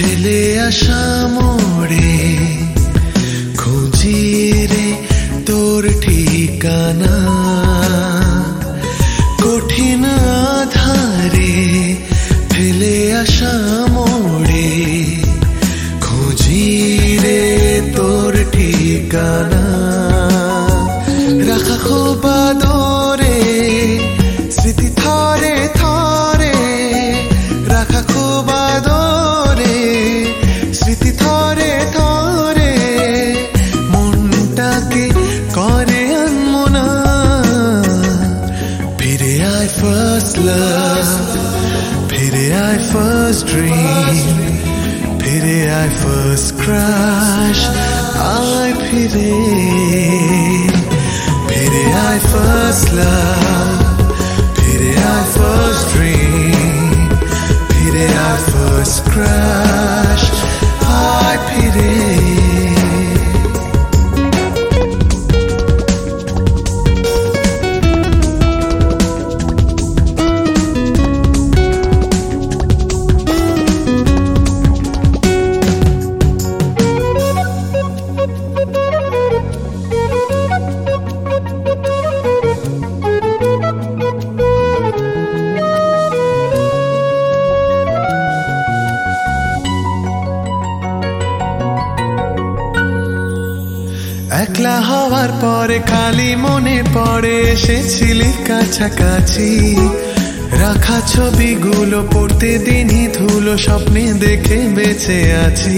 ফেলে আসা মোড়ে খুঁজি রে তোর ঠিকানা, কঠিন আধারে ফেলে আসা মোড়ে খুঁজি রে তোর ঠিকানা। রাখা খুব আদরে স্মৃতি থরে থরে, রাখা খুব আদরে স্মৃতি থরে থরে, মনটাকে করে আনমনা। ফিরে আয় ফার্স্ট লাভ, ফিরে আয় ফার্স্ট ড্রিম, ফিরে আয় ফার্স্ট ক্রাশ, আয় ফিরে। ফিরে আয় ফার্স্ট লাভ, ফিরে আয় ফার্স্ট ড্রিম, ফিরে আয় ফার্স্ট ক্রাশ, আয় ফিরে। একলা হওয়ার পরে খালি মনে পড়ে এসেছিলি কাছাকাছি, রাখা ছবিগুলো পড়তে দিনই ধুলো স্বপ্নে দেখে বেঁচে আছি।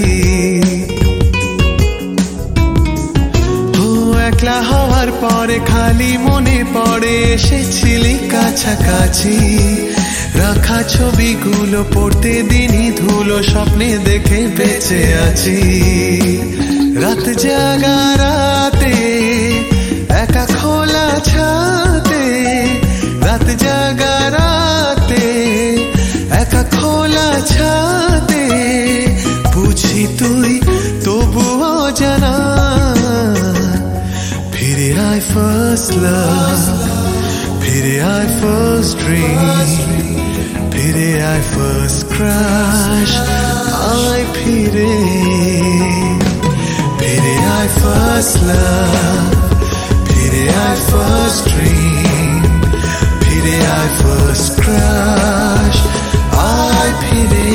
ও একলা হওয়ার পরে খালি মনে পড়ে এসেছিলি কাছাকাছি, রাখা ছবিগুলো পড়তে দিনই ধুলো স্বপ্নে দেখে বেঁচে আছি। রাত জাগা রাতে একা খোলা ছাতে, রাত জাগা রাতে একা খোলা ছাতে, বুঝি তুই তবুও জানা। ফিরে আয় ফার্স্ট লাভ, ফিরে আয় ফার্স্ট ড্রিম, ফিরে আয় ফার্স্ট ক্রাশ, আয় ফিরে। ফিরে আয় ফার্স্ট লাভ, ফিরে আয় ফার্স্ট ড্রিম, ফিরে আয় ফার্স্ট ক্রাশ, আয় ফিরে।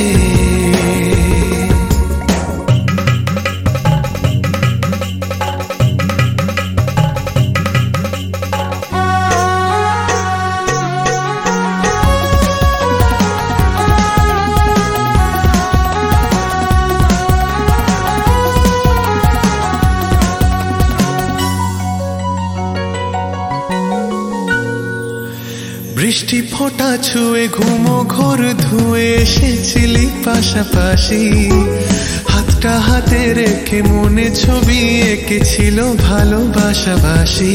বৃষ্টি ফোঁটা ছুঁয়ে ঘুমো ঘোর ধুয়ে এসেছিলি পাশাপাশি, হাতটা হাতে রেখে মনে ছবি এঁকেছিল ভালোবাসাবাসি।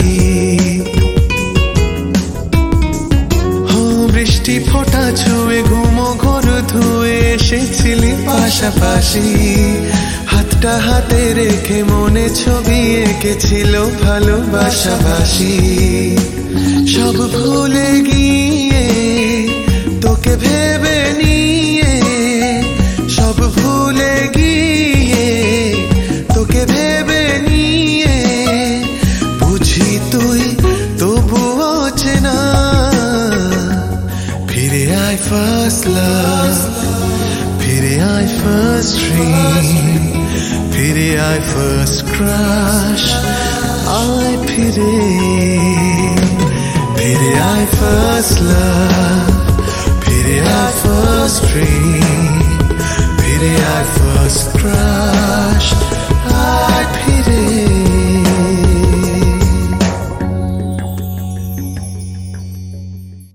ও বৃষ্টি ফোঁটা ছুঁয়ে ঘুমো ঘোর ধুয়ে এসেছিলি পাশাপাশি, হাতটা হাতে রেখে মনে ছবি এঁকেছিল ভালোবাসাবাসি। সব ভুলে গিয়ে তোকে ভেবে নিয়ে, সব ভুলে গিয়ে তোকে ভেবে নিয়ে, বুঝি তুই তবুও চেনা। ফিরে আয় ফার্স্ট লাভ, ফিরে আয় ফার্স্ট ড্রিম, ফিরে আয় ফার্স্ট ক্রাশ, আয় ফিরে। ফিরে আয় ফার্স্ট লাভ, ফিরে আয় ফার্স্ট ড্রিম, ফিরে আয় ফার্স্ট ক্রাশ।